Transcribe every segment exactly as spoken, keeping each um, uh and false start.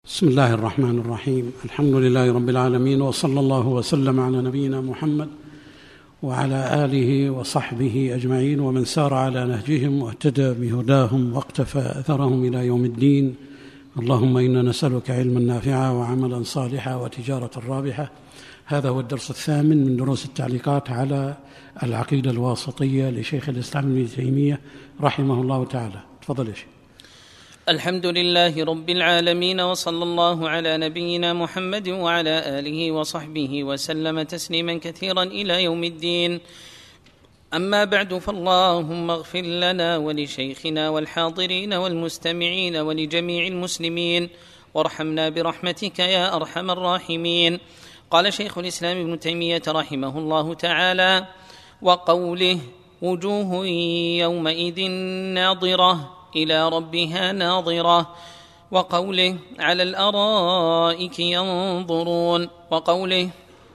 بسم الله الرحمن الرحيم. الحمد لله رب العالمين، وصلى الله وسلم على نبينا محمد وعلى آله وصحبه أجمعين ومن سار على نهجهم واهتدى بهداهم واقتفى أثرهم إلى يوم الدين. اللهم إنا نسألك علما نافعا وعملا صالحا وتجارة رابحة. هذا هو الدرس الثامن من دروس التعليقات على العقيدة الواسطية لشيخ الإسلام ابن تيمية رحمه الله تعالى. تفضل يا شيخ. الحمد لله رب العالمين، وصلى الله على نبينا محمد وعلى آله وصحبه وسلم تسليما كثيرا إلى يوم الدين. أما بعد، فاللهم اغفر لنا ولشيخنا والحاضرين والمستمعين ولجميع المسلمين، وارحمنا برحمتك يا أرحم الراحمين. قال شيخ الإسلام ابن تيمية رحمه الله تعالى: وقوله: وجوه يومئذ ناظرة إلى ربها ناظرة، وقوله: على الأرائك ينظرون، وقوله: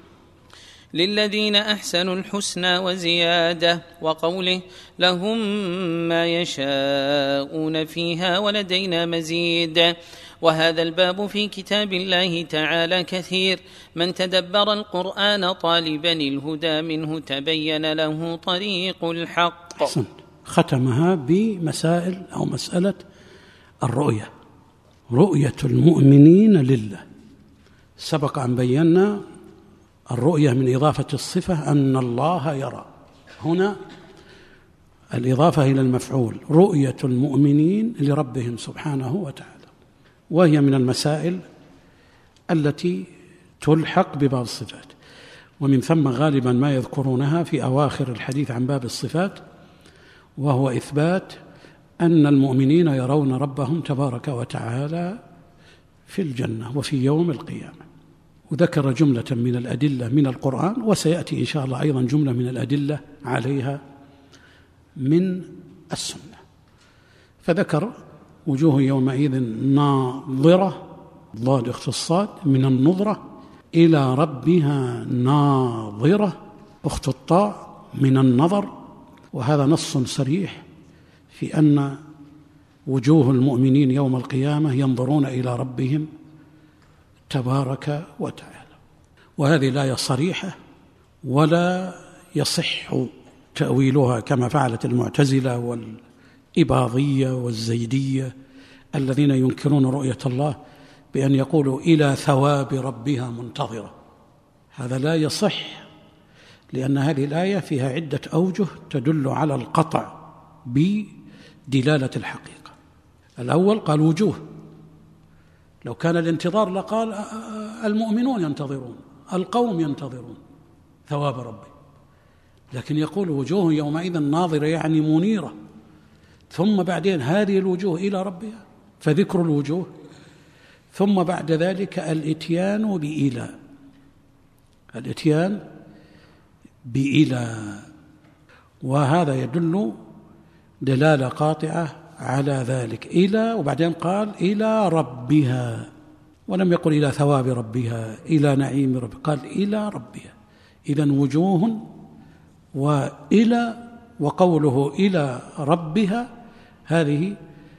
للذين أحسنوا الحسنى وزيادة، وقوله: لهم ما يشاءون فيها ولدينا مزيد. وهذا الباب في كتاب الله تعالى كثير، من تدبر القرآن طالبا الهدى منه تبين له طريق الحق. أحسنت. ختمها بمسائل أو مسألة الرؤية، رؤية المؤمنين لله. سبق أن بينا الرؤية من إضافة الصفة أن الله يرى، هنا الإضافة إلى المفعول، رؤية المؤمنين لربهم سبحانه وتعالى، وهي من المسائل التي تلحق بباب الصفات، ومن ثم غالبا ما يذكرونها في أواخر الحديث عن باب الصفات، وهو إثبات أن المؤمنين يرون ربهم تبارك وتعالى في الجنة وفي يوم القيامة. وذكر جملة من الأدلة من القرآن، وسيأتي إن شاء الله أيضا جملة من الأدلة عليها من السنة. فذكر: وجوه يومئذ ناظرة، ضاد اختصاد من النظرة، إلى ربها ناظرة، أخت الطاء من النظر. وهذا نص صريح في أن وجوه المؤمنين يوم القيامة ينظرون إلى ربهم تبارك وتعالى. وهذه الآية صريحة ولا يصح تأويلها كما فعلت المعتزلة والإباضية والزيدية الذين ينكرون رؤية الله بأن يقولوا إلى ثواب ربها منتظرة. هذا لا يصح، لأن هذه الآية فيها عدة أوجه تدل على القطع بدلالة الحقيقة. الأول قال وجوه، لو كان الانتظار لقال المؤمنون ينتظرون، القوم ينتظرون ثواب ربي، لكن يقول وجوه يومئذ ناظرة يعني منيرة، ثم بعدين هذه الوجوه إلى ربها، فذكر الوجوه، ثم بعد ذلك الإتيان بإلى، الإتيان بإلى، وهذا يدل دلالة قاطعة على ذلك. إلى، وبعدين قال إلى ربها، ولم يقل إلى ثواب ربها، إلى نعيم ربها، قال إلى ربها. إذن وجوه وإلى، وقوله إلى ربها، هذه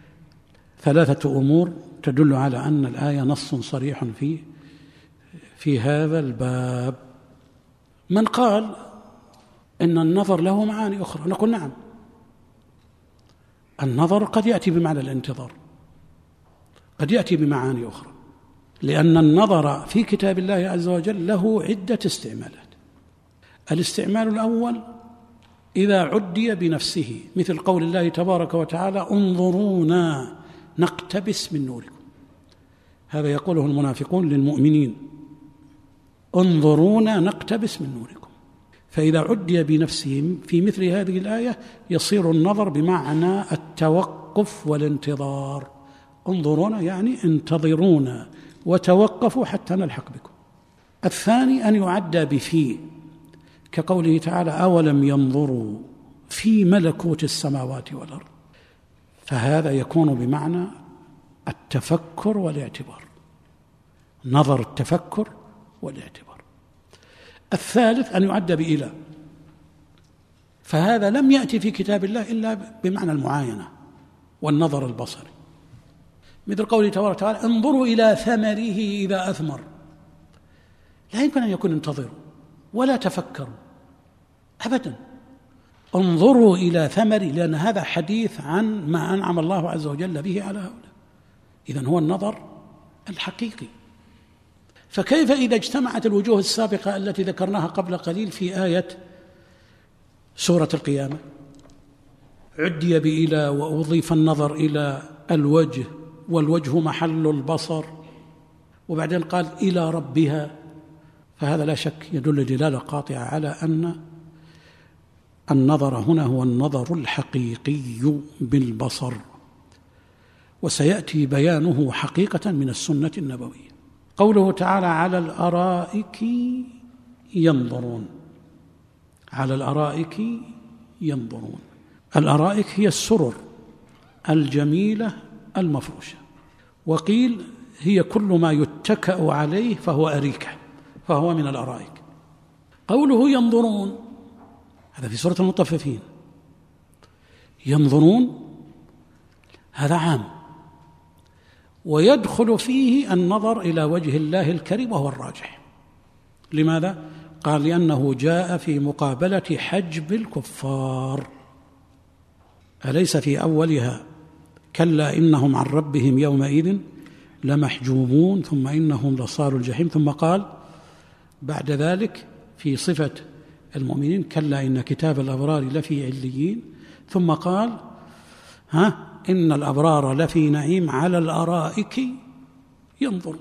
ثلاثة أمور تدل على أن الآية نص صريح في في هذا الباب. من قال إن النظر له معاني أخرى، نقول نعم، النظر قد يأتي بمعنى الانتظار، قد يأتي بمعاني أخرى، لأن النظر في كتاب الله عز وجل له عدة استعمالات. الاستعمال الأول إذا عدي بنفسه، مثل قول الله تبارك وتعالى: انظرونا نقتبس من نوركم. هذا يقوله المنافقون للمؤمنين: انظرونا نقتبس من نوركم. فإذا عدي بنفسهم في مثل هذه الآية يصير النظر بمعنى التوقف والانتظار. انظرونا يعني انتظرونا وتوقفوا حتى نلحق بكم. الثاني أن يعدى بفي، كقوله تعالى: أولم ينظروا في ملكوت السماوات والأرض، فهذا يكون بمعنى التفكر والاعتبار، نظر التفكر والاعتبار. الثالث أن يعد بإلى، فهذا لم يأتي في كتاب الله إلا بمعنى المعاينة والنظر البصري، مثل قوله تبارك وتعالى انظروا إلى ثمره إذا أثمر. لا يمكن أن يكون انتظروا ولا تفكروا أبدا، انظروا إلى ثمره، لأن هذا حديث عن ما أنعم الله عز وجل به على هؤلاء. إذن هو النظر الحقيقي. فكيف إذا اجتمعت الوجوه السابقة التي ذكرناها قبل قليل في آية سورة القيامة، عدي بإلى وأضيف النظر إلى الوجه والوجه محل البصر، وبعدين قال إلى ربها، فهذا لا شك يدل دلالة قاطعة على أن النظر هنا هو النظر الحقيقي بالبصر، وسيأتي بيانه حقيقة من السنة النبوية. قوله تعالى على الأرائك ينظرون، على الأرائك ينظرون. الأرائك هي السرر الجميلة المفروشة، وقيل هي كل ما يتكأ عليه فهو أريكة، فهو من الأرائك. قوله ينظرون هذا في سورة المطففين، ينظرون هذا عام، ويدخل فيه النظر إلى وجه الله الكريم وهو الراجح. لماذا؟ قال لأنه جاء في مقابلة حجب الكفار. أليس في أولها كلا إنهم عن ربهم يومئذ لمحجوبون ثم إنهم لصالوا الجحيم، ثم قال بعد ذلك في صفة المؤمنين كلا إن كتاب الأبرار لفي عليين، ثم قال ها إن الأبرار لفي نعيم على الأرائك ينظرون.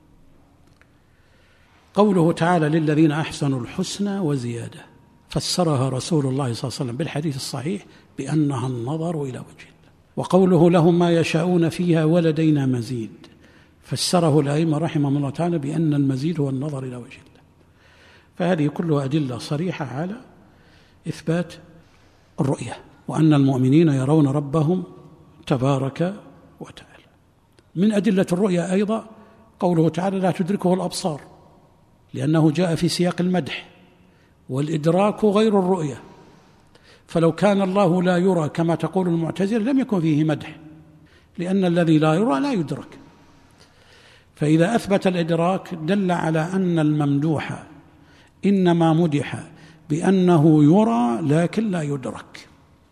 قوله تعالى للذين أحسنوا الحسنى وزيادة، فسرها رسول الله صلى الله عليه وسلم بالحديث الصحيح بأنها النظر إلى وجه الله. وقوله لهم ما يشاءون فيها ولدينا مزيد، فسره الأئمة رحمهم الله تعالى بأن المزيد هو النظر إلى وجه الله. فهذه كلها أدلة صريحة على إثبات الرؤية، وأن المؤمنين يرون ربهم تبارك وتعالى. من أدلة الرؤية أيضا قوله تعالى لا تدركه الأبصار، لأنه جاء في سياق المدح، والإدراك غير الرؤية. فلو كان الله لا يرى كما تقول المعتزلة لم يكن فيه مدح، لأن الذي لا يرى لا يدرك. فإذا أثبت الإدراك دل على أن الممدوح إنما مدح بأنه يرى لكن لا يدرك.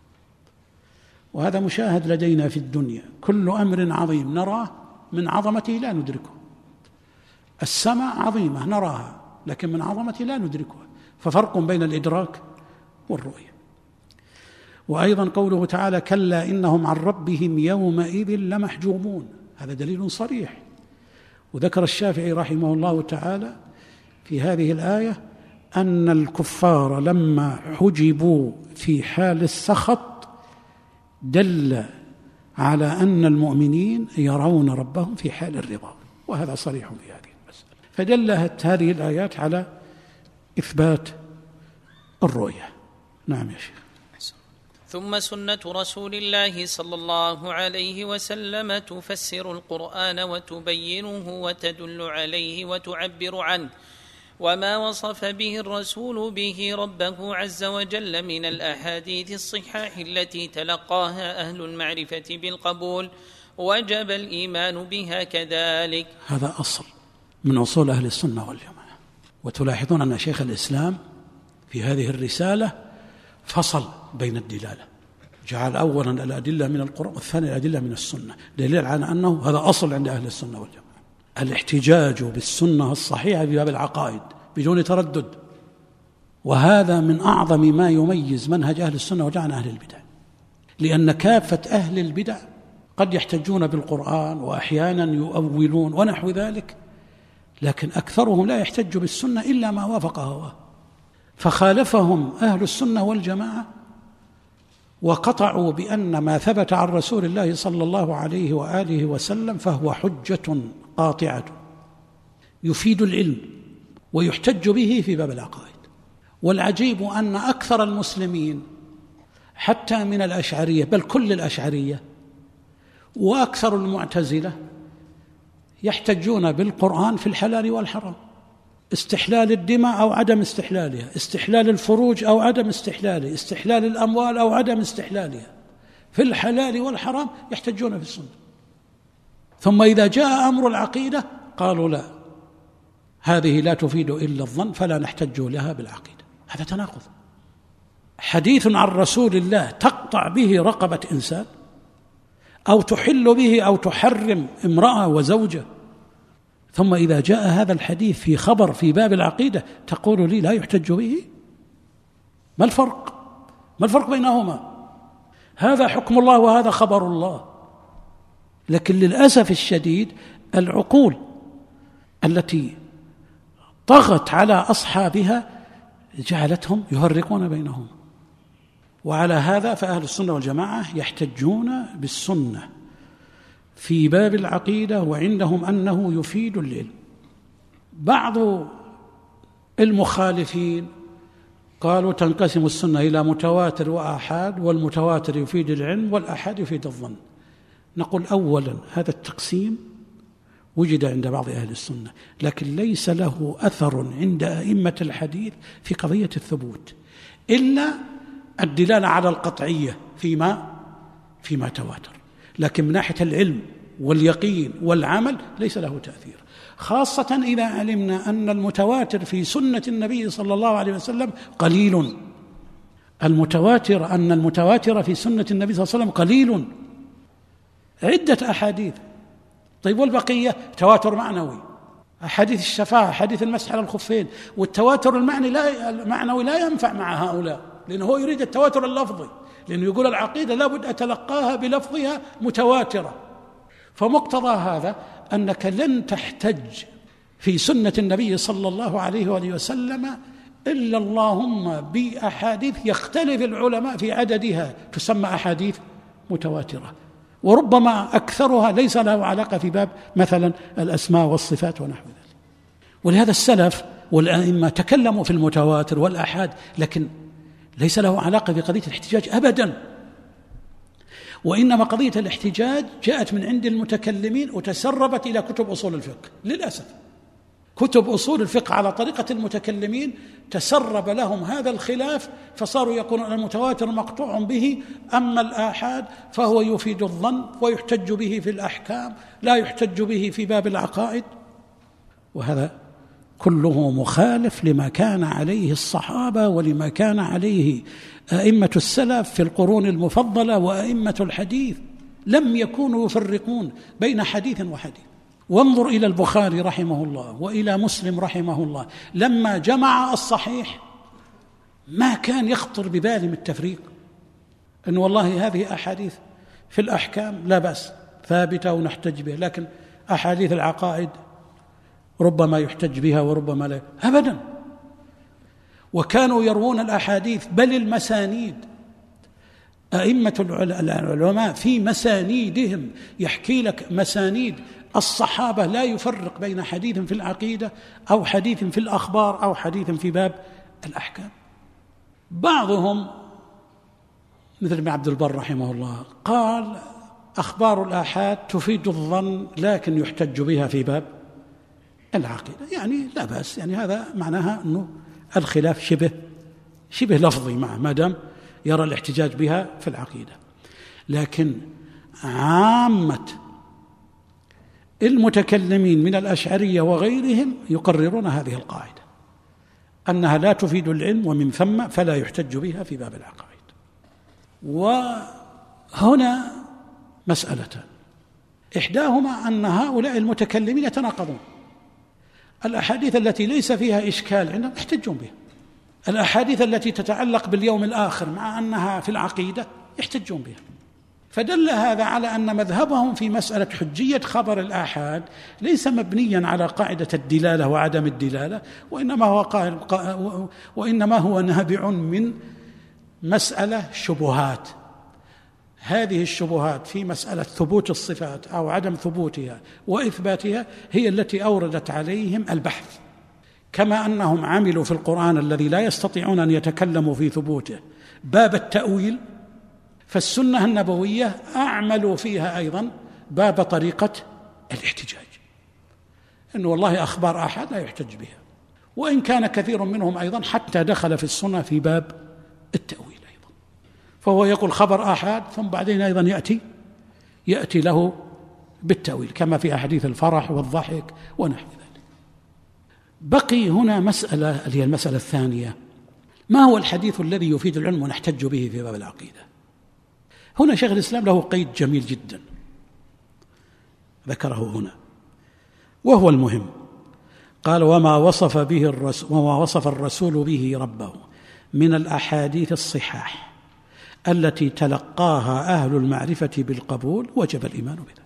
وهذا مشاهد لدينا في الدنيا، كل أمر عظيم نراه من عظمته لا ندركه. السماء عظيمة نراها لكن من عظمته لا ندركها، ففرق بين الإدراك والرؤية. وأيضا قوله تعالى كلا إنهم عن ربهم يومئذ لمحجوبون، هذا دليل صريح. وذكر الشافعي رحمه الله تعالى في هذه الآية أن الكفار لما حجبوا في حال السخط دل على أن المؤمنين يرون ربهم في حال الرضا، وهذا صريح في هذه المسألة. فدلت هذه الآيات على إثبات الرؤية. نعم يا شيخ. ثم سنة رسول الله صلى الله عليه وسلم تفسر القرآن وتبينه وتدل عليه وتعبر عنه، وما وصف به الرسول به ربه عز وجل من الأحاديث الصحاح التي تلقاها أهل المعرفة بالقبول، وجب الإيمان بها كذلك. هذا أصل من أصول أهل السنة والجماعة. وتلاحظون أن شيخ الإسلام في هذه الرسالة فصل بين الدلالة، جعل أولا الأدلة من القرآن والثاني الأدلة من السنة، دليل على أنه هذا أصل عند أهل السنة والجماعة، الاحتجاج بالسنة الصحيحة في باب العقائد بدون تردد. وهذا من أعظم ما يميز منهج أهل السنة والجماعة عن أهل البدع، لأن كافة أهل البدع قد يحتجون بالقرآن وأحيانا يؤولون ونحو ذلك، لكن أكثرهم لا يحتج بالسنة إلا ما وافق هواه. فخالفهم أهل السنة والجماعة وقطعوا بأن ما ثبت عن رسول الله صلى الله عليه وآله وسلم فهو حجة قاطعة يفيد العلم ويحتج به في باب العقائد. والعجيب أن أكثر المسلمين حتى من الأشعرية بل كل الأشعرية وأكثر المعتزلة يحتجون بالقرآن في الحلال والحرام، استحلال الدماء أو عدم استحلالها، استحلال الفروج أو عدم استحلالها، استحلال الأموال أو عدم استحلالها، في الحلال والحرام يحتجون في السنة. ثم إذا جاء أمر العقيدة قالوا لا، هذه لا تفيد إلا الظن فلا نحتج لها بالعقيدة. هذا تناقض. حديث عن رسول الله تقطع به رقبة إنسان، أو تحل به أو تحرم امرأة وزوجة، ثم إذا جاء هذا الحديث في خبر في باب العقيدة تقول لي لا يحتج به؟ ما الفرق؟ ما الفرق بينهما؟ هذا حكم الله وهذا خبر الله. لكن للأسف الشديد العقول التي طغت على أصحابها جعلتهم يفرقون بينهم. وعلى هذا فأهل السنة والجماعة يحتجون بالسنة في باب العقيدة، وعندهم أنه يفيد العلم. بعض المخالفين قالوا تنقسم السنة إلى متواتر وآحاد، والمتواتر يفيد العلم والآحاد يفيد الظن. نقول أولا هذا التقسيم وجد عند بعض أهل السنة، لكن ليس له أثر عند أئمة الحديث في قضية الثبوت إلا الدلالة على القطعية فيما فيما تواتر، لكن من ناحية العلم واليقين والعمل ليس له تأثير، خاصة إذا علمنا أن المتواتر في سنة النبي صلى الله عليه وسلم قليل. المتواتر أن المتواتر في سنة النبي صلى الله عليه وسلم قليل، عدة أحاديث. طيب والبقية تواتر معنوي، أحاديث الشفاعة، حديث المسح على الخفين. والتواتر المعني لا المعنوي لا ينفع مع هؤلاء، لأنه هو يريد التواتر اللفظي، لأنه يقول العقيدة لابد أتلقاها بلفظها متواترة. فمقتضى هذا أنك لن تحتج في سنة النبي صلى الله عليه وآله وسلم إلا اللهم بأحاديث يختلف العلماء في عددها تسمى أحاديث متواترة، وربما أكثرها ليس له علاقة في باب مثلا الأسماء والصفات ونحو ذلك. ولهذا السلف والأئمة تكلموا في المتواتر والآحاد، لكن ليس له علاقة بقضية الاحتجاج أبدا، وإنما قضية الاحتجاج جاءت من عند المتكلمين وتسربت إلى كتب أصول الفقه. للأسف كتب أصول الفقه على طريقة المتكلمين تسرب لهم هذا الخلاف، فصاروا يقولون المتواتر مقطوع به، أما الآحاد فهو يفيد الظن ويحتج به في الأحكام، لا يحتج به في باب العقائد. وهذا كله مخالف لما كان عليه الصحابة ولما كان عليه أئمة السلف في القرون المفضلة وأئمة الحديث، لم يكونوا يفرقون بين حديث وحديث. وانظر إلى البخاري رحمه الله وإلى مسلم رحمه الله، لما جمع الصحيح ما كان يخطر ببالهم التفريق، أن والله هذه أحاديث في الأحكام لا بأس ثابتة ونحتج بها، لكن أحاديث العقائد ربما يحتج بها وربما لا، أبدا. وكانوا يروون الأحاديث بل المسانيد، أئمة العلماء في مسانيدهم يحكي لك مسانيد الصحابة لا يفرق بين حديث في العقيدة أو حديث في الأخبار أو حديث في باب الأحكام. بعضهم مثل ابن عبد البر رحمه الله قال أخبار الآحاد تفيد الظن لكن يحتج بها في باب العقيدة، يعني لا بأس، يعني هذا معناها أنه الخلاف شبه شبه لفظي معه ما دام يرى الاحتجاج بها في العقيدة. لكن عامة المتكلمين من الأشعرية وغيرهم يقررون هذه القاعدة أنها لا تفيد العلم، ومن ثم فلا يحتج بها في باب العقائد. وهنا مسألتان، إحداهما أن هؤلاء المتكلمين يتناقضون. الأحاديث التي ليس فيها إشكال عندهم يحتجون بها، الأحاديث التي تتعلق باليوم الآخر مع أنها في العقيدة يحتجون بها. فدل هذا على أن مذهبهم في مسألة حجية خبر الآحاد ليس مبنيا على قاعدة الدلالة وعدم الدلالة، وإنما هو قائل وإنما هو نابع من مسألة شبهات. هذه الشبهات في مسألة ثبوت الصفات أو عدم ثبوتها وإثباتها هي التي أوردت عليهم البحث، كما أنهم عملوا في القرآن الذي لا يستطيعون أن يتكلموا في ثبوته باب التأويل، فالسنة النبوية أعملوا فيها أيضا باب طريقة الاحتجاج، إنه والله أخبار أحد لا يحتج بها، وإن كان كثير منهم أيضا حتى دخل في السنة في باب التأويل أيضا. فهو يقول خبر أحد ثم بعدين أيضا يأتي يأتي له بالتأويل كما في أحاديث الفرح والضحك ونحو ذلك. بقي هنا مسألة هي المسألة الثانية: ما هو الحديث الذي يفيد العلم ونحتج به في باب العقيدة؟ هنا شيخ الإسلام له قيد جميل جدا ذكره هنا وهو المهم. قال: وما وصف به الرسول وما وصف الرسول به ربه من الأحاديث الصحاح التي تلقاها أهل المعرفة بالقبول وجب الإيمان بذلك.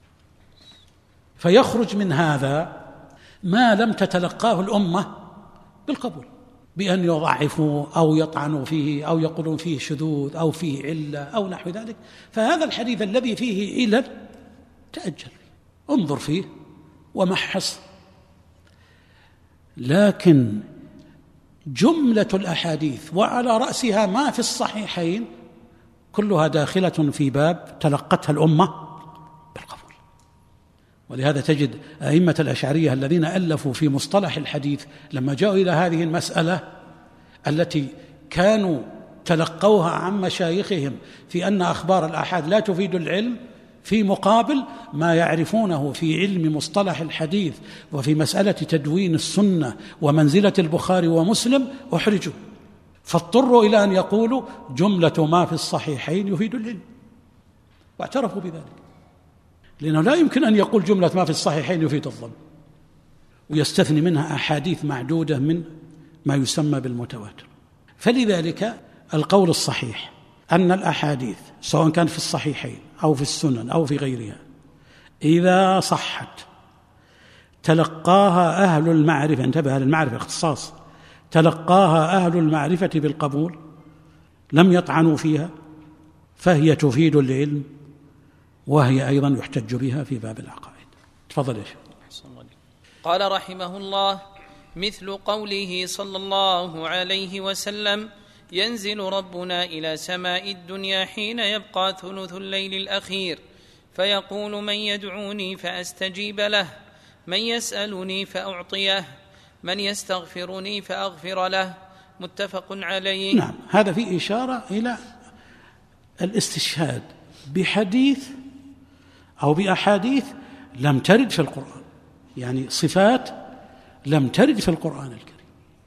فيخرج من هذا ما لم تتلقاه الأمة بالقبول، بأن يضعفوا أو يطعنوا فيه أو يقولون فيه شذوذ أو فيه علة أو نحو ذلك. فهذا الحديث الذي فيه علل تأجل، انظر فيه ومحص. لكن جملة الأحاديث وعلى رأسها ما في الصحيحين كلها داخلة في باب تلقتها الأمة بالقبول. ولهذا تجد أئمة الأشعرية الذين ألفوا في مصطلح الحديث لما جاءوا إلى هذه المسألة التي كانوا تلقوها عن مشايخهم في أن أخبار الآحاد لا تفيد العلم، في مقابل ما يعرفونه في علم مصطلح الحديث وفي مسألة تدوين السنة ومنزلة البخاري ومسلم، أحرجوا فاضطروا إلى أن يقولوا جملة ما في الصحيحين يفيد العلم، واعترفوا بذلك، لأنه لا يمكن أن يقول جملة ما في الصحيحين يفيد الظن ويستثني منها أحاديث معدودة من ما يسمى بالمتواتر. فلذلك القول الصحيح أن الأحاديث سواء كان في الصحيحين أو في السنن أو في غيرها إذا صحت تلقاها أهل المعرفة، انتبه، أهل المعرفة اختصاص، تلقاها أهل المعرفة بالقبول لم يطعنوا فيها، فهي تفيد العلم وهي أيضا يحتج بها في باب العقائد. تفضل يا شيخ. قال رحمه الله: مثل قوله صلى الله عليه وسلم: ينزل ربنا إلى سماء الدنيا حين يبقى ثلث الليل الأخير فيقول: من يدعوني فأستجيب له، من يسألني فأعطيه، من يستغفرني فأغفر له. متفق عليه. نعم، هذا فيه إشارة إلى الاستشهاد بحديث أو بأحاديث لم ترد في القرآن، يعني صفات لم ترد في القرآن الكريم،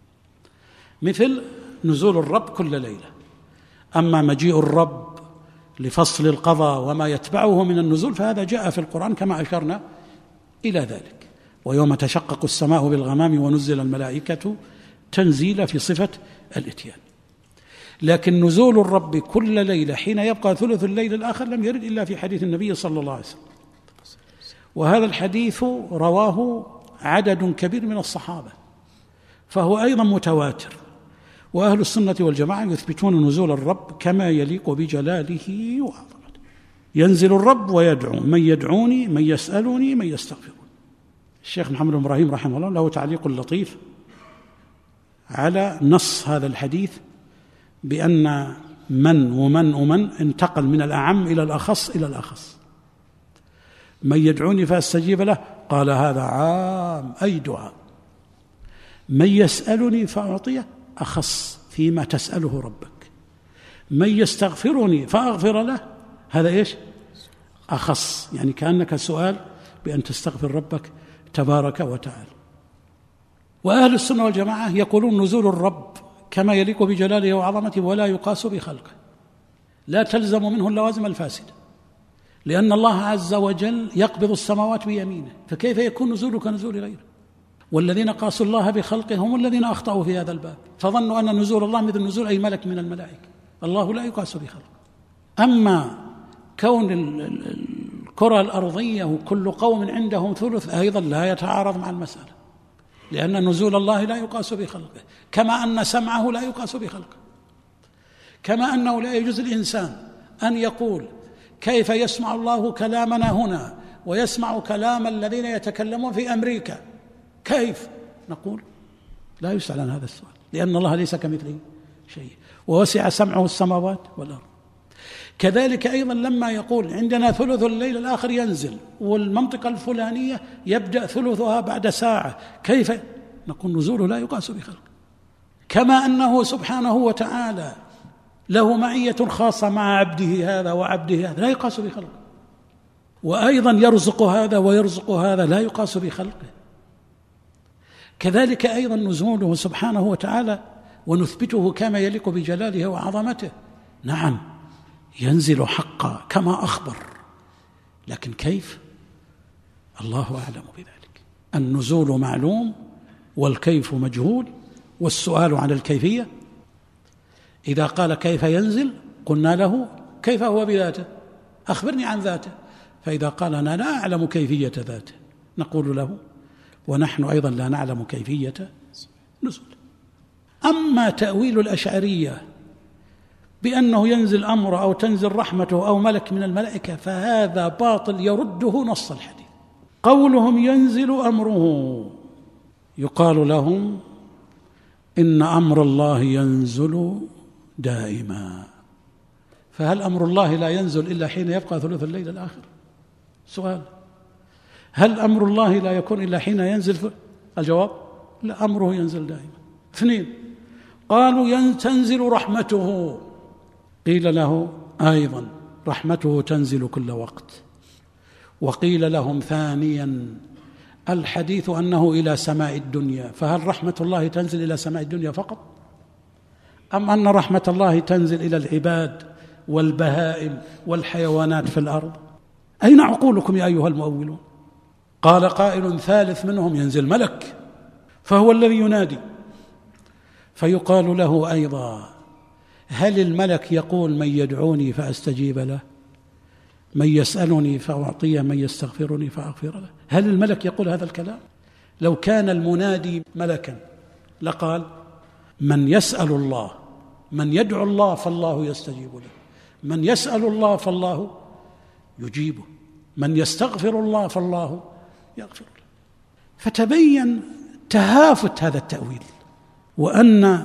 مثل نزول الرب كل ليلة. أما مجيء الرب لفصل القضاء وما يتبعه من النزول فهذا جاء في القرآن كما أشرنا إلى ذلك. ويوم تشقق السماء بالغمام ونزل الملائكة تنزيل في صفة الإتيان. لكن نزول الرب كل ليلة حين يبقى ثلث الليل الآخر لم يرد إلا في حديث النبي صلى الله عليه وسلم، وهذا الحديث رواه عدد كبير من الصحابة فهو أيضا متواتر. وأهل السنة والجماعة يثبتون نزول الرب كما يليق بجلاله وعظمته. ينزل الرب ويدعو: من يدعوني، من يسألني، من يستغفرني. الشيخ محمد بن إبراهيم رحمه الله له تعليق لطيف على نص هذا الحديث بأن من ومن ومن انتقل من الأعم إلى الأخص إلى الأخص. من يدعوني فأستجيب له قال هذا عام أي دعاء. من يسألني فأعطيه أخص فيما تسأله ربك. من يستغفرني فأغفر له هذا إيش؟ أخص، يعني كأنك سؤال بأن تستغفر ربك تبارك وتعالى. وأهل السنة والجماعة يقولون نزول الرب كما يليق بجلاله وعظمته ولا يقاس بخلقه، لا تلزم منه اللوازم الفاسدة، لأن الله عز وجل يقبض السماوات بيمينه، فكيف يكون نزوله كنزول غيره؟ والذين قاسوا الله بخلقه هم الذين أخطأوا في هذا الباب، فظنوا أن نزول الله مثل نزول أي ملك من الملائكة. الله لا يقاس بخلقه. أما كون الكرة الأرضية وكل قوم عندهم ثلث أيضا لا يتعارض مع المسألة، لأن نزول الله لا يقاس بخلقه، كما أن سمعه لا يقاس بخلقه، كما أنه لا يجوز الإنسان أن يقول كيف يسمع الله كلامنا هنا ويسمع كلام الذين يتكلمون في أمريكا، كيف؟ نقول لا يسأل عن هذا السؤال، لأن الله ليس كمثله شيء ووسع سمعه السماوات والأرض. كذلك أيضا لما يقول عندنا ثلث الليل الآخر ينزل والمنطقة الفلانية يبدأ ثلثها بعد ساعة، كيف؟ نقول نزوله لا يقاس بخلقه. كما أنه سبحانه وتعالى له معية خاصة مع عبده هذا وعبده هذا لا يقاس بخلقه. وأيضا يرزق هذا ويرزق هذا، لا يقاس بخلقه. كذلك أيضا نزوله سبحانه وتعالى ونثبته كما يليق بجلاله وعظمته. نعم ينزل حقا كما أخبر، لكن كيف؟ الله أعلم بذلك. النزول معلوم والكيف مجهول، والسؤال عن الكيفية. إذا قال كيف ينزل قلنا له كيف هو بذاته، أخبرني عن ذاته. فإذا قال أنا لا أعلم كيفية ذاته نقول له ونحن أيضا لا نعلم كيفية نزول. أما تأويل الأشعرية بأنه ينزل أمره أو تنزل رحمته أو ملك من الملائكة فهذا باطل يرده نص الحديث. قولهم ينزل أمره يقال لهم إن أمر الله ينزل دائما، فهل أمر الله لا ينزل إلا حين يبقى ثلث الليل الآخر؟ سؤال. هل أمر الله لا يكون إلا حين ينزل؟ الجواب لا، أمره ينزل دائما. اثنين، قالوا تنزل رحمته، قيل له أيضا رحمته تنزل كل وقت. وقيل لهم ثانيا الحديث أنه إلى سماء الدنيا، فهل رحمة الله تنزل إلى سماء الدنيا فقط، أم أن رحمة الله تنزل إلى العباد والبهائم والحيوانات في الأرض؟ أين عقولكم يا أيها المؤولون؟ قال قائل ثالث منهم ينزل ملك فهو الذي ينادي، فيقال له أيضا هل الملك يقول من يدعوني فأستجيب له، من يسألني فأعطيه، من يستغفرني فأغفر له؟ هل الملك يقول هذا الكلام؟ لو كان المنادي ملكا لقال من يسأل الله، من يدعو الله فالله يستجيب له، من يسأل الله فالله يجيبه، من يستغفر الله فالله يغفر له. فتبين تهافت هذا التأويل، وأن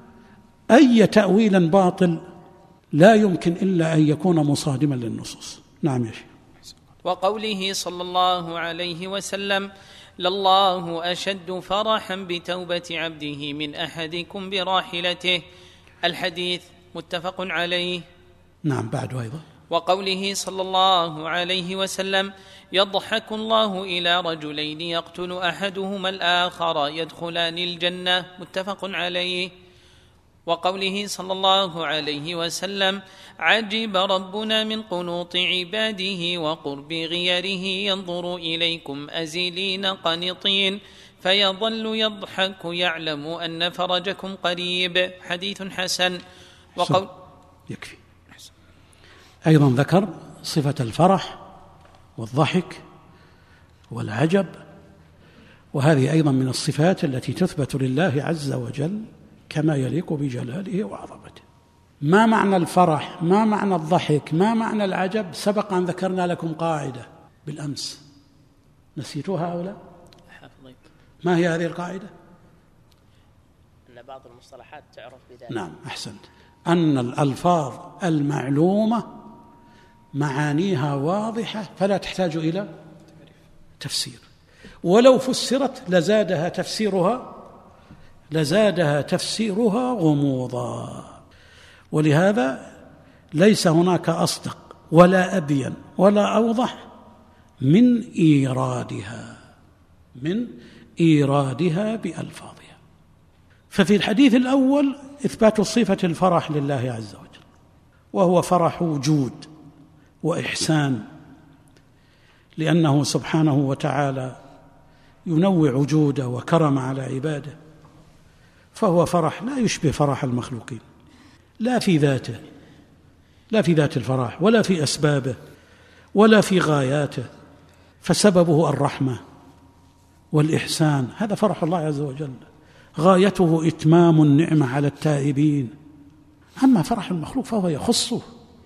أي تأويل باطل لا يمكن إلا أن يكون مصادما للنصوص. نعم يا شيخ. وقوله صلى الله عليه وسلم لله أشد فرحا بتوبة عبده من أحدكم براحلته، الحديث متفق عليه. نعم بعد أيضا. وقوله صلى الله عليه وسلم يضحك الله إلى رجلين يقتل أحدهما الآخر يدخلان الجنة، متفق عليه. وقوله صلى الله عليه وسلم عجب ربنا من قنوط عباده وقرب غيره ينظر إليكم أزلين قنطين فيظل يضحك يعلم أن فرجكم قريب، حديث حسن. وقول يكفي. أيضا ذكر صفة الفرح والضحك والعجب، وهذه أيضا من الصفات التي تثبت لله عز وجل كما يليق بجلاله وعظمته. ما معنى الفرح؟ ما معنى الضحك؟ ما معنى العجب؟ سبق أن ذكرنا لكم قاعدة بالأمس، نسيتوها أو لا؟ ما هي هذه القاعدة؟ أن بعض المصطلحات تعرف بذلك. نعم أحسنت. أن الألفاظ المعلومة معانيها واضحة فلا تحتاج إلى تفسير، ولو فسرت لزادها تفسيرها لزادها تفسيرها غموضا. ولهذا ليس هناك أصدق ولا أبين ولا أوضح من إيرادها من إيرادها بألفاظها. ففي الحديث الأول إثبات صفة الفرح لله عز وجل، وهو فرح وجود وإحسان، لأنه سبحانه وتعالى ينوع وجوده وكرم على عباده، فهو فرح لا يشبه فرح المخلوقين، لا في ذاته، لا في ذات الفرح ولا في أسبابه ولا في غاياته، فسببه الرحمة والإحسان، هذا فرح الله عز وجل، غايته إتمام النعمة على التائبين. أما فرح المخلوق فهو يخصه،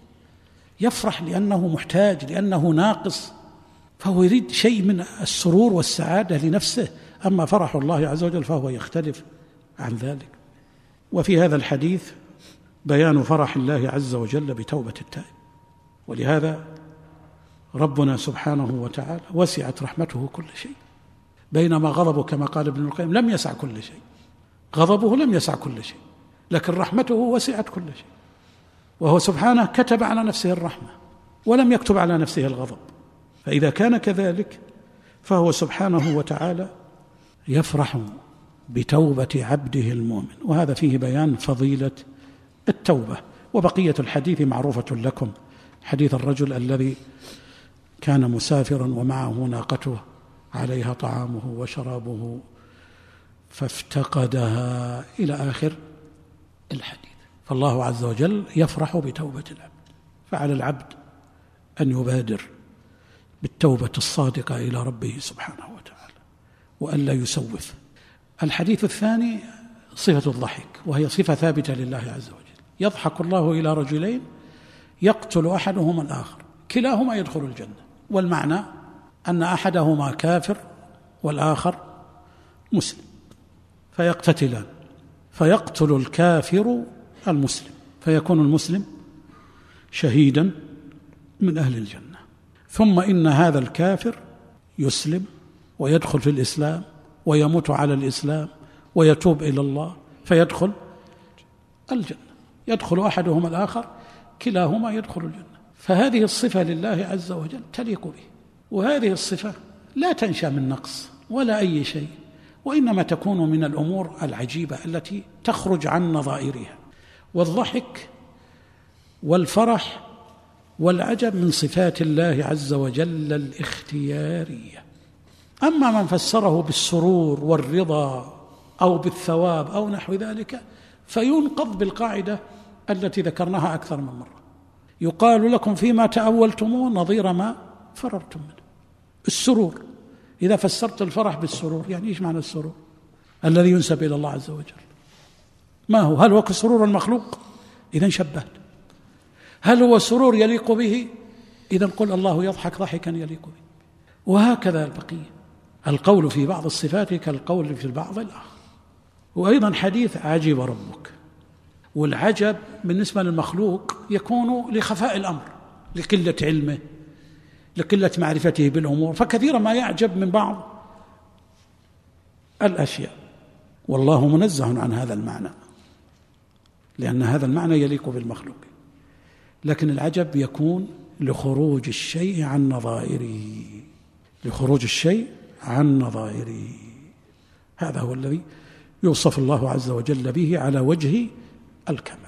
يفرح لأنه محتاج، لأنه ناقص، فهو يريد شيء من السرور والسعادة لنفسه. أما فرح الله عز وجل فهو يختلف عن ذلك. وفي هذا الحديث بيان فرح الله عز وجل بتوبة التائب، ولهذا ربنا سبحانه وتعالى وسعت رحمته كل شيء، بينما غضبه كما قال ابن القيم لم يسع كل شيء، غضبه لم يسع كل شيء، لكن رحمته وسعت كل شيء، وهو سبحانه كتب على نفسه الرحمة ولم يكتب على نفسه الغضب، فإذا كان كذلك فهو سبحانه وتعالى يفرح بتوبة عبده المؤمن، وهذا فيه بيان فضيلة التوبة. وبقية الحديث معروفة لكم، حديث الرجل الذي كان مسافرا ومعه ناقته عليها طعامه وشرابه فافتقدها إلى آخر الحديث. فالله عز وجل يفرح بتوبة العبد، فعلى العبد أن يبادر بالتوبة الصادقة إلى ربه سبحانه وتعالى وألا يسوف. الحديث الثاني صفة الضحك، وهي صفة ثابتة لله عز وجل. يضحك الله إلى رجلين يقتل أحدهما الآخر كلاهما يدخل الجنة، والمعنى أن أحدهما كافر والآخر مسلم، فيقتتلان، فيقتل الكافر المسلم فيكون المسلم شهيدا من أهل الجنة. ثم إن هذا الكافر يسلم ويدخل في الإسلام ويموت على الإسلام ويتوب إلى الله فيدخل الجنة، يدخل أحدهما الآخر كلاهما يدخل الجنة. فهذه الصفة لله عز وجل تليق به، وهذه الصفة لا تنشأ من نقص ولا أي شيء، وإنما تكون من الأمور العجيبة التي تخرج عن نظائرها. والضحك والفرح والعجب من صفات الله عز وجل الاختيارية. أما من فسره بالسرور والرضا أو بالثواب أو نحو ذلك فينقض بالقاعدة التي ذكرناها أكثر من مرة، يقال لكم فيما تأولتموه نظير ما فررتم منه. السرور، إذا فسرت الفرح بالسرور يعني إيش معنى السرور الذي ينسب إلى الله عز وجل؟ ما هو؟ هل هو كسرور المخلوق؟ إذن شبهت. هل هو سرور يليق به؟ إذن قل الله يضحك ضحكا يليق به. وهكذا البقية، القول في بعض الصفات كالقول في البعض الآخر. وأيضا حديث عجب ربك، والعجب بالنسبة للمخلوق يكون لخفاء الأمر، لقلة علمه، لقلة معرفته بالأمور، فكثيرا ما يعجب من بعض الأشياء، والله منزه عن هذا المعنى لأن هذا المعنى يليق بالمخلوق. لكن العجب يكون لخروج الشيء عن نظائره، لخروج الشيء عن نظائره. هذا هو الذي يوصف الله عز وجل به على وجه الكمال.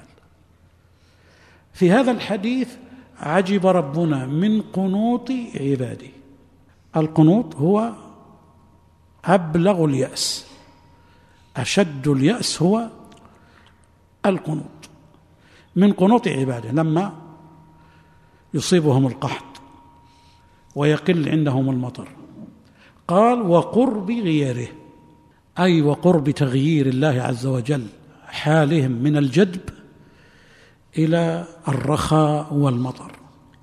في هذا الحديث عجب ربنا من قنوط عباده. القنوط هو أبلغ اليأس، أشد اليأس هو القنوط. من قنوط عباده لما يصيبهم القحط ويقل عندهم المطر، قال وقرب غيره، أي وقرب تغيير الله عز وجل حالهم من الجدب إلى الرخاء والمطر.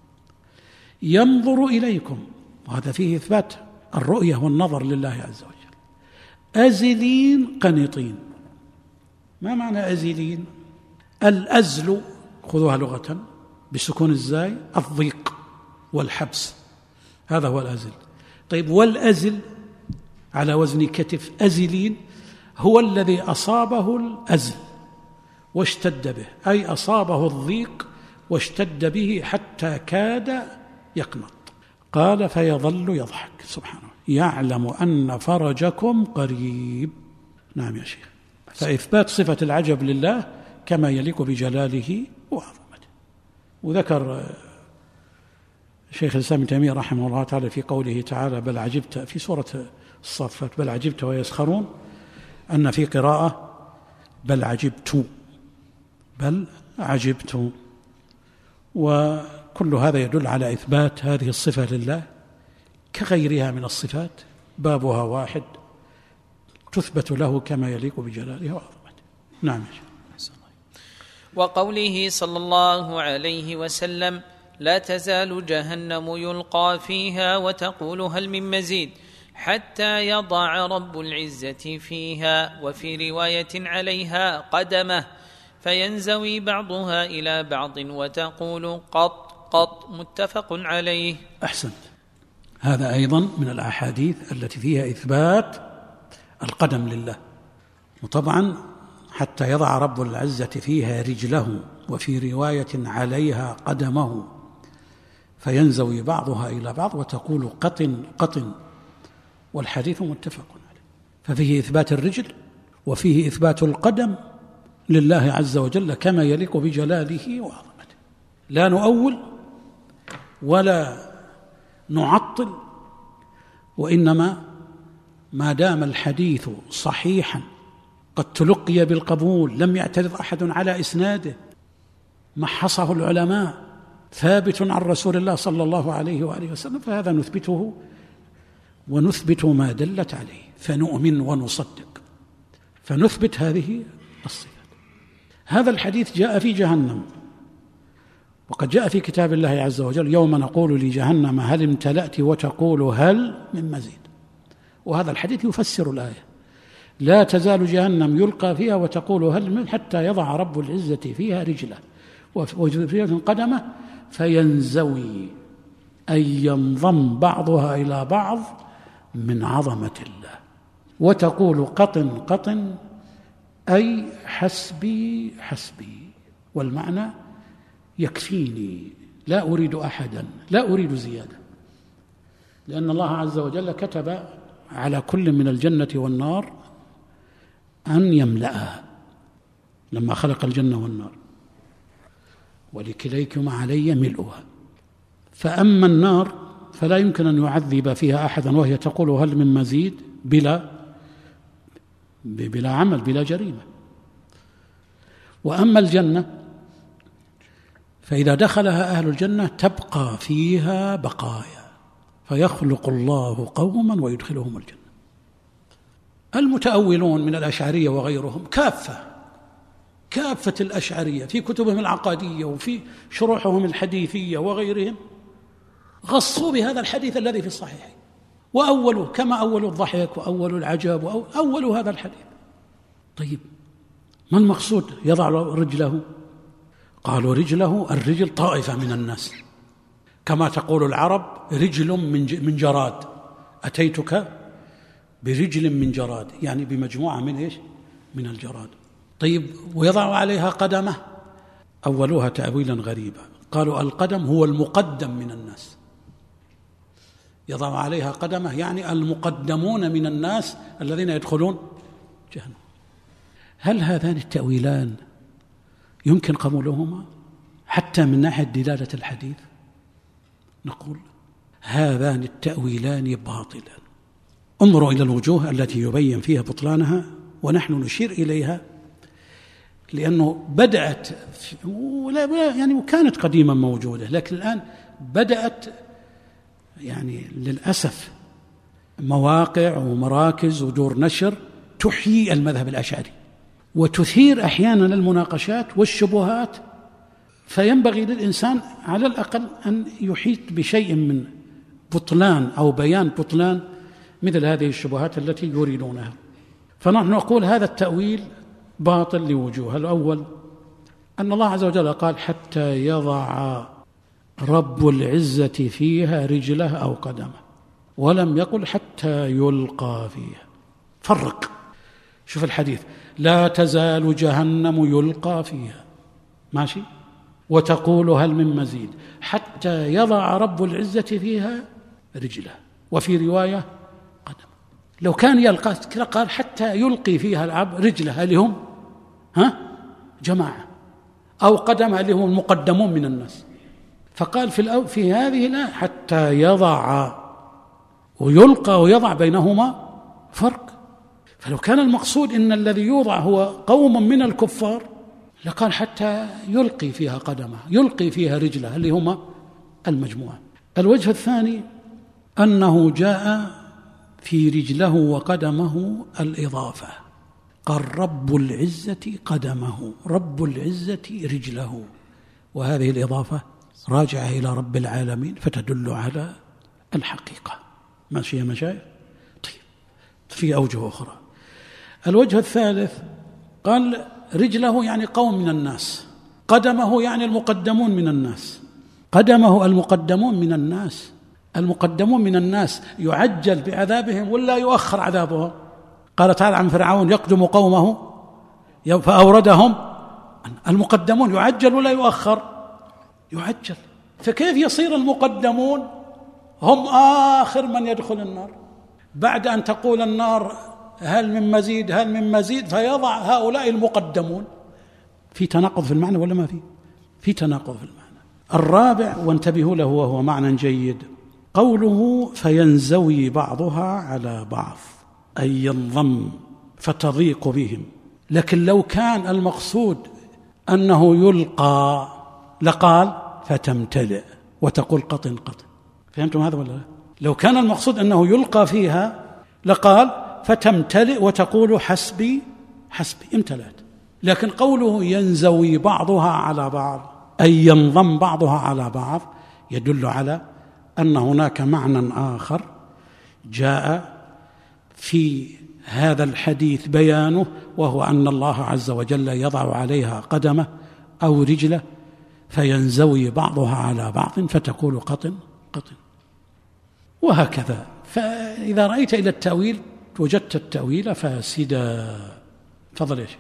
ينظر إليكم، وهذا فيه إثبات الرؤية والنظر لله عز وجل. أزلين قنطين. ما معنى أزلين؟ الأزل خذوها لغة بسكون الزاي الضيق والحبس، هذا هو الأزل. طيب والأزل على وزن كتف، أزلين هو الذي أصابه الأزل واشتد به، أي أصابه الضيق واشتد به حتى كاد يقنط. قال فيظل يضحك سبحانه يعلم أن فرجكم قريب. نعم يا شيخ. فإثبات صفة العجب لله كما يليق بجلاله وعظمته. وذكر شيخ الإسلام ابن تيمية رحمه الله تعالى في قوله تعالى بل عجبت في سورة الصافات بل عجبت ويسخرون أن في قراءة بل عجبت، بل عجبت. وكل هذا يدل على إثبات هذه الصفة لله كغيرها من الصفات، بابها واحد تثبت له كما يليق بجلاله وعظمته. نعم. وقوله صلى الله عليه وسلم لا تزال جهنم يلقى فيها وتقول هل من مزيد حتى يضع رب العزة فيها، وفي رواية عليها قدمه فينزوي بعضها إلى بعض وتقول قط قط، متفق عليه. أحسنت. هذا أيضا من الأحاديث التي فيها إثبات القدم لله. وطبعا حتى يضع رب العزة فيها رجله، وفي رواية عليها قدمه، فينزوي بعضها إلى بعض وتقول قطن قطن، والحديث متفق عليه. ففيه إثبات الرجل وفيه إثبات القدم لله عز وجل كما يليق بجلاله وعظمته، لا نؤول ولا نعطل، وإنما ما دام الحديث صحيحا قد تلقي بالقبول، لم يعترض أحد على إسناده، محصه العلماء، ثابت عن رسول الله صلى الله عليه وآله وسلم، فهذا نثبته ونثبت ما دلت عليه، فنؤمن ونصدق، فنثبت هذه الصفات. هذا الحديث جاء في جهنم، وقد جاء في كتاب الله عز وجل: يوم نقول لجهنم هل امتلأت وتقول هل من مزيد. وهذا الحديث يفسر الآية: لا تزال جهنم يلقى فيها وتقول هل من، حتى يضع رب العزة فيها رجله وفيها قدمه فينزوي، أي ينضم بعضها إلى بعض من عظمة الله. وتقول قطن قطن، أي حسبي حسبي، والمعنى يكفيني، لا أريد أحدا، لا أريد زيادة، لأن الله عز وجل كتب على كل من الجنة والنار أن يملأها لما خلق الجنة والنار: ولكليكم علي ملؤها. فأما النار فلا يمكن أن يعذب فيها أحدا وهي تقول هل من مزيد، بلا بلا عمل، بلا جريمة. وأما الجنة فإذا دخلها أهل الجنة تبقى فيها بقايا، فيخلق الله قوما ويدخلهم الجنة. المتأولون من الأشعرية وغيرهم كافة كافة الأشعرية في كتبهم العقادية وفي شروحهم الحديثية وغيرهم غصوا بهذا الحديث الذي في الصحيح، وأولوا كما أولوا الضحك وأولوا العجب وأولوا هذا الحديث. طيب ما المقصود يضع رجله؟ قالوا رجله، الرجل طائفة من الناس، كما تقول العرب رجل من جراد، أتيتك برجل من جراد، يعني بمجموعة من إيش؟ من الجراد. طيب ويضع عليها قدمه، أولوها تأويلا غريبا، قالوا القدم هو المقدم من الناس، يضع عليها قدمه يعني المقدمون من الناس الذين يدخلون جهنم. هل هذان التأويلان يمكن قبولهما حتى من ناحية دلالة الحديث؟ نقول هذان التأويلان باطلان. انظروا إلى الوجوه التي يبين فيها بطلانها، ونحن نشير إليها لأنه بدأت ولا يعني وكانت قديما موجودة، لكن الآن بدأت يعني للأسف مواقع ومراكز ودور نشر تحيي المذهب الأشعري وتثير أحيانا المناقشات والشبهات، فينبغي للإنسان على الأقل أن يحيط بشيء من بطلان أو بيان بطلان مثل هذه الشبهات التي يريدونها. فنحن نقول هذا التأويل باطل لوجوه. الأول أن الله عز وجل قال حتى يضع رب العزة فيها رجله أو قدمه، ولم يقل حتى يلقى فيها. فرق، شوف الحديث: لا تزال جهنم يلقى فيها، ماشي، وتقول هل من مزيد، حتى يضع رب العزة فيها رجله، وفي رواية قدم. لو كان يلقى قال حتى يلقي فيها العبد رجله اللي هم ها جماعة، أو قدمها اللي هم المقدمون من الناس. فقال في الأو في هذه لا، حتى يضع ويلقى ويضع بينهما فرق. فلو كان المقصود إن الذي يوضع هو قوم من الكفار لقال حتى يلقي فيها قدمه، يلقي فيها رجله اللي هما المجموعة. الوجه الثاني أنه جاء في رجله وقدمه الإضافة، قال رب العزة قدمه، رب العزة رجله، وهذه الإضافة راجعة إلى رب العالمين فتدل على الحقيقة. ماشي يا مشايخ؟ طيب في أوجه أخرى. الوجه الثالث قال رجله يعني قوم من الناس، قدمه يعني المقدمون من الناس، قدمه المقدمون من الناس. المقدمون من الناس يعجل بعذابهم ولا يؤخر عذابهم؟ قال تعالى عن فرعون يقدم قومه فأوردهم. المقدمون يعجل ولا يؤخر؟ يعجل. فكيف يصير المقدمون هم آخر من يدخل النار بعد أن تقول النار هل من مزيد هل من مزيد، فيضع هؤلاء المقدمون. في تناقض في المعنى ولا ما في؟ في تناقض في المعنى. الرابع وانتبهوا له وهو معنى جيد، قوله فينزوي بعضها على بعض أي ينضم فتضيق بهم. لكن لو كان المقصود أنه يلقى لقال فتمتلئ وتقول قطن قطن. فهمتم هذا ولا لا؟ لو كان المقصود أنه يلقى فيها لقال فتمتلئ وتقول حسبي حسبي امتلأت. لكن قوله ينزوي بعضها على بعض أي ينضم بعضها على بعض يدل على أن هناك معنى آخر جاء في هذا الحديث بيانه، وهو أن الله عز وجل يضع عليها قدمه أو رجله فينزوي بعضها على بعض فتقول قطن قطن، وهكذا. فإذا رأيت إلى التأويل وجدت التأويل فاسدا. تفضل يا شيخ.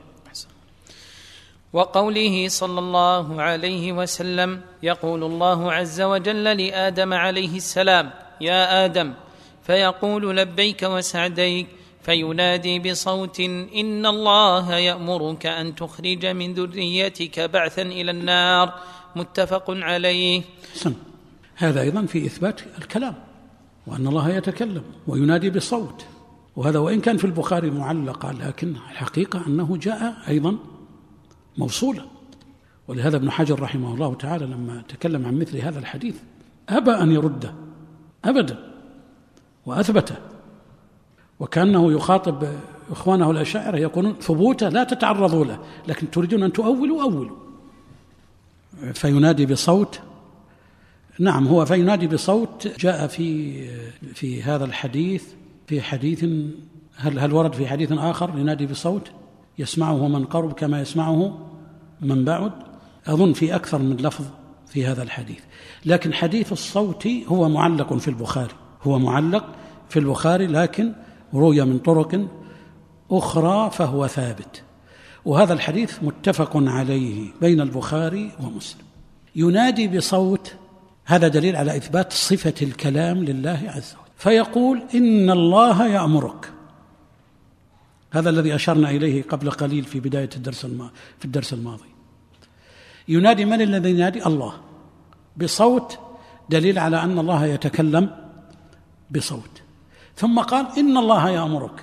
وقوله صلى الله عليه وسلم يقول الله عز وجل لآدم عليه السلام يا آدم فيقول لبيك وسعديك فينادي بصوت إن الله يأمرك أن تخرج من ذريتك بعثا إلى النار، متفق عليه. سم. هذا أيضا في إثبات الكلام وأن الله يتكلم وينادي بصوت، وهذا وإن كان في البخاري معلقا لكن الحقيقة أنه جاء أيضا موصولا. ولهذا ابن حجر رحمه الله تعالى لما تكلم عن مثل هذا الحديث أبى أن يرده أبدا وأثبته، وكأنه يخاطب إخوانه الأشاعرة يقولون ثبوته لا تتعرضوا له، لكن تريدون أن تؤولوا أولوا. فينادي بصوت، نعم هو فينادي بصوت جاء في في هذا الحديث في حديث هل هل ورد في حديث آخر ينادي بصوت يسمعه من قرب كما يسمعه من بعد؟ أظن في أكثر من لفظ في هذا الحديث، لكن حديث الصوت هو معلق في البخاري هو معلق في البخاري لكن روي من طرق أخرى فهو ثابت، وهذا الحديث متفق عليه بين البخاري ومسلم. ينادي بصوت، هذا دليل على إثبات صفة الكلام لله عز وجل. فيقول إن الله يأمرك، هذا الذي أشرنا إليه قبل قليل في بداية الدرس الما... في الدرس الماضي. ينادي من الذي ينادي؟ الله بصوت، دليل على أن الله يتكلم بصوت. ثم قال إن الله يأمرك،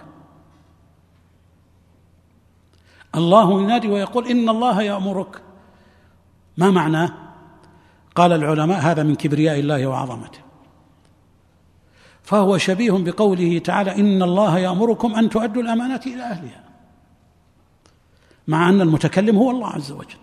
الله ينادي ويقول إن الله يأمرك، ما معناه؟ قال العلماء هذا من كبرياء الله وعظمته، فهو شبيه بقوله تعالى إن الله يأمركم أن تؤدوا الأمانات إلى أهلها، مع أن المتكلم هو الله عز وجل.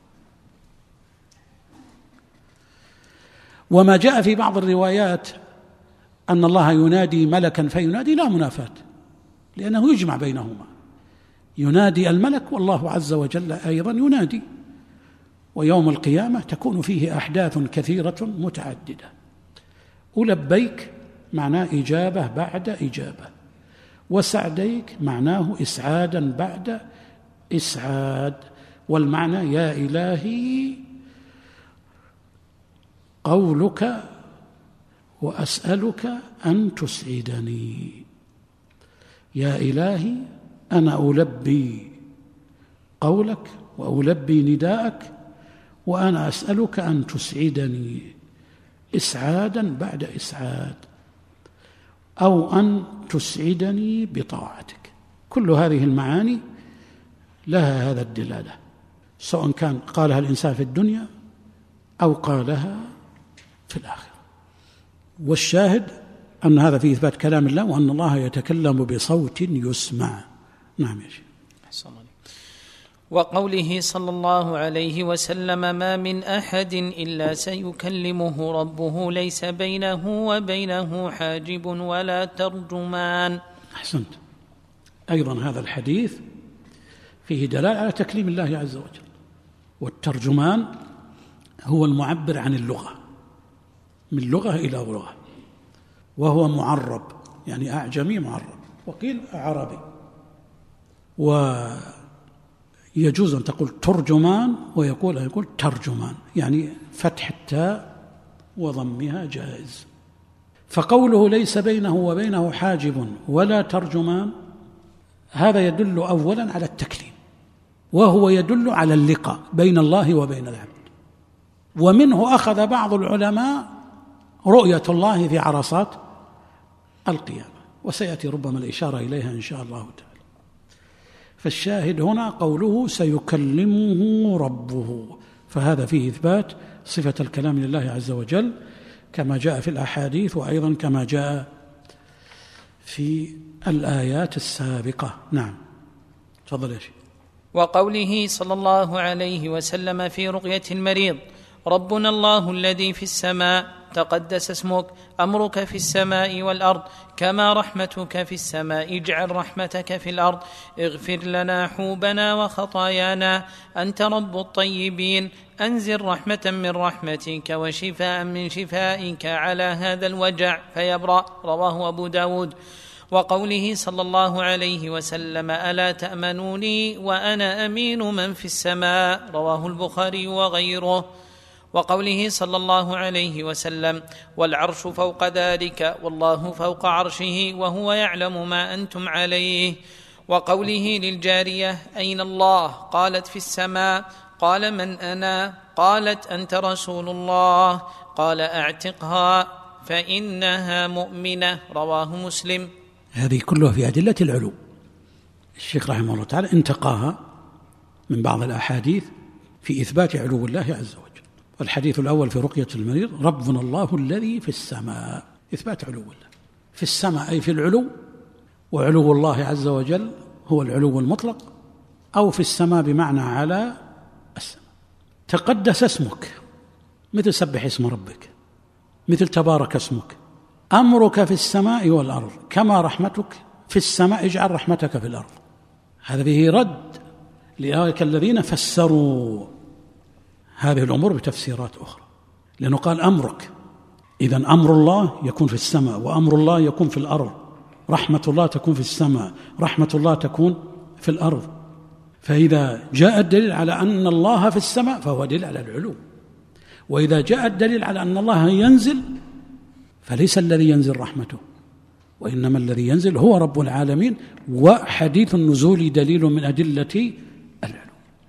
وما جاء في بعض الروايات أن الله ينادي ملكا فينادي لا منافاة، لأنه يجمع بينهما، ينادي الملك والله عز وجل أيضا ينادي، ويوم القيامة تكون فيه أحداث كثيرة متعددة. ولبيك معناه إجابة بعد إجابة، وسعديك معناه إسعادا بعد إسعاد. والمعنى يا إلهي قولك وأسألك أن تسعدني، يا إلهي أنا ألبي قولك وألبي نداءك وأنا أسألك أن تسعدني إسعادا بعد إسعاد، أو أن تسعدني بطاعتك. كل هذه المعاني لها هذا الدلالة، سواء كان قالها الإنسان في الدنيا أو قالها في الآخرة. والشاهد أن هذا في إثبات كلام الله وأن الله يتكلم بصوت يسمع. نعم يا شيخ. وقوله صلى الله عليه وسلم ما من أحد إلا سيكلمه ربه ليس بينه وبينه حاجب ولا ترجمان. أحسنت. أيضا هذا الحديث فيه دلالة على تكليم الله عز وجل، والترجمان هو المعبر عن اللغة من لغة إلى لغة، وهو معرب يعني أعجمي معرب، وقيل عربي. ويجوز أن تقول ترجمان ويقول أن يقول ترجمان، يعني فتح التاء وضمها جائز. فقوله ليس بينه وبينه حاجب ولا ترجمان هذا يدل أولا على التكليم، وهو يدل على اللقاء بين الله وبين العبد. ومنه أخذ بعض العلماء رؤية الله في عرصات القيامة، وسيأتي ربما الإشارة إليها إن شاء الله تعالى. فالشاهد هنا قوله سيكلمه ربه، فهذا فيه إثبات صفة الكلام لله عز وجل كما جاء في الأحاديث، وأيضا كما جاء في الآيات السابقة. نعم، تفضل يا شيخ. وقوله صلى الله عليه وسلم في رقية المريض ربنا الله الذي في السماء تقدس اسمك أمرك في السماء والأرض كما رحمتك في السماء اجعل رحمتك في الأرض اغفر لنا حوبنا وخطايانا أنت رب الطيبين أنزل رحمة من رحمتك وشفاء من شفائك على هذا الوجع فيبرأ، رواه أبو داود. وقوله صلى الله عليه وسلم ألا تأمنوني وأنا أمين من في السماء، رواه البخاري وغيره. وقوله صلى الله عليه وسلم والعرش فوق ذلك والله فوق عرشه وهو يعلم ما أنتم عليه. وقوله للجارية أين الله؟ قالت في السماء. قال من أنا؟ قالت أنت رسول الله. قال أعتقها فإنها مؤمنة، رواه مسلم. هذه كلها في أدلة العلو. الشيخ رحمه الله تعالى انتقاها من بعض الأحاديث في إثبات علو الله عز وجل. والحديث الأول في رقية المريض ربنا الله الذي في السماء، إثبات علو الله في السماء أي في العلو، وعلو الله عز وجل هو العلو المطلق، أو في السماء بمعنى على السماء. تقدس اسمك مثل سبح اسم ربك، مثل تبارك اسمك، أمرك في السماء والأرض كما رحمتك في السماء اجعل رحمتك في الأرض. هذا به رد لأولئك الذين فسروا هذه الأمور بتفسيرات أخرى، لأنه قال أمرك، إذن أمر الله يكون في السماء وأمر الله يكون في الأرض، رحمة الله تكون في السماء، رحمة الله تكون في الأرض. فإذا جاء الدليل على أن الله في السماء فهو دليل على العلو، وإذا جاء الدليل على أن الله ينزل فليس الذي ينزل رحمته، وإنما الذي ينزل هو رب العالمين، وحديث النزول دليل من أدلة العلو.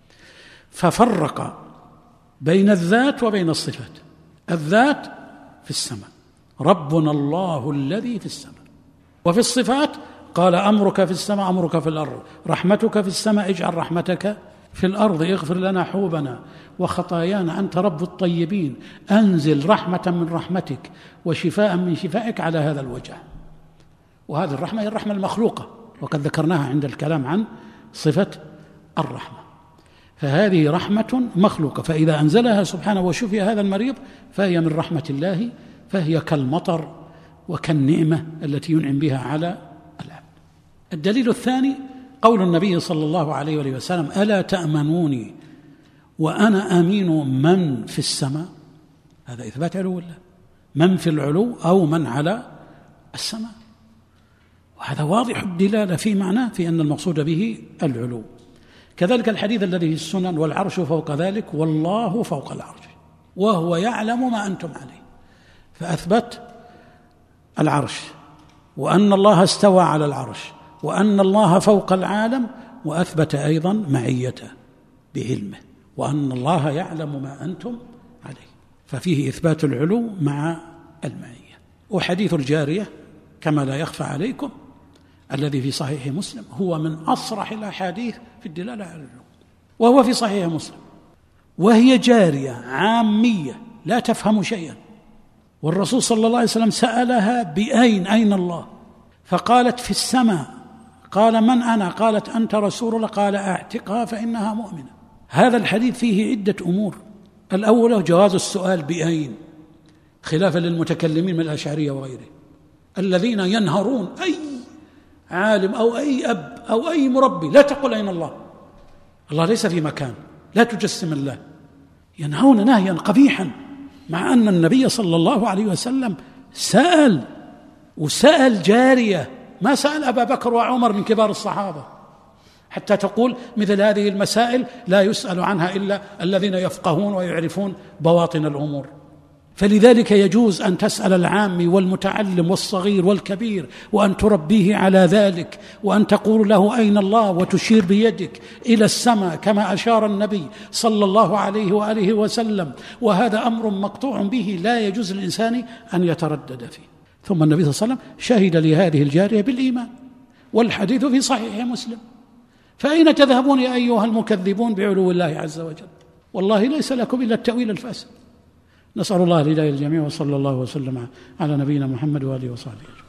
ففرق بين الذات وبين الصفات. الذات في السماء ربنا الله الذي في السماء، وفي الصفات قال أمرك في السماء أمرك في الأرض رحمتك في السماء اجعل رحمتك في الأرض اغفر لنا حوبنا وخطايانا أنت رب الطيبين أنزل رحمة من رحمتك وشفاء من شفائك على هذا الوجع. وهذه الرحمة هي الرحمة المخلوقة، وقد ذكرناها عند الكلام عن صفة الرحمة. فهذه رحمة مخلوقة، فإذا أنزلها سبحانه وشفي هذا المريض فهي من رحمة الله، فهي كالمطر وكالنعمة التي ينعم بها على العبد. الدليل الثاني قول النبي صلى الله عليه وآله وسلم ألا تأمنوني وأنا أمين من في السماء. هذا إثبات علو الله، من في العلو أو من على السماء، وهذا واضح الدلالة في معناه في أن المقصود به العلو. كذلك الحديث الذي في السنن والعرش فوق ذلك والله فوق العرش وهو يعلم ما أنتم عليه، فأثبت العرش وأن الله استوى على العرش وأن الله فوق العالم، وأثبت أيضا معيته بعلمه وأن الله يعلم ما أنتم عليه، ففيه إثبات العلو مع المعية. وحديث الجارية كما لا يخفى عليكم الذي في صحيح مسلم هو من أصرح الأحاديث في الدلالة على العلو، وهو في صحيح مسلم، وهي جارية عامية لا تفهم شيئا، والرسول صلى الله عليه وسلم سألها بأين أين الله؟ فقالت في السماء. قال من أنا؟ قالت أنت رسول الله. قال أعتقها فإنها مؤمنة. هذا الحديث فيه عدة أمور. الأول جواز السؤال بأين، خلافا للمتكلمين من الأشعرية وغيره الذين ينهرون أي عالم أو أي أب أو أي مربي لا تقل أين الله، الله ليس في مكان، لا تجسم الله، ينهون نهيا قبيحا، مع أن النبي صلى الله عليه وسلم سأل، وسأل جارية، ما سأل أبا بكر وعمر من كبار الصحابة، حتى تقول مثل هذه المسائل لا يسأل عنها إلا الذين يفقهون ويعرفون بواطن الأمور. فلذلك يجوز أن تسأل العام والمتعلم والصغير والكبير وأن تربيه على ذلك، وأن تقول له أين الله وتشير بيدك إلى السماء كما أشار النبي صلى الله عليه وآله وسلم، وهذا أمر مقطوع به لا يجوز للإنسان أن يتردد فيه. ثم النبي صلى الله عليه وسلم شهد لهذه الجارية بالإيمان، والحديث في صحيح مسلم. فأين تذهبون يا أيها المكذبون بعلو الله عز وجل؟ والله ليس لكم إلا التأويل الفاسد. نسأل الله الهداية للجميع، وصلى الله وسلم على نبينا محمد وآله وصحبه.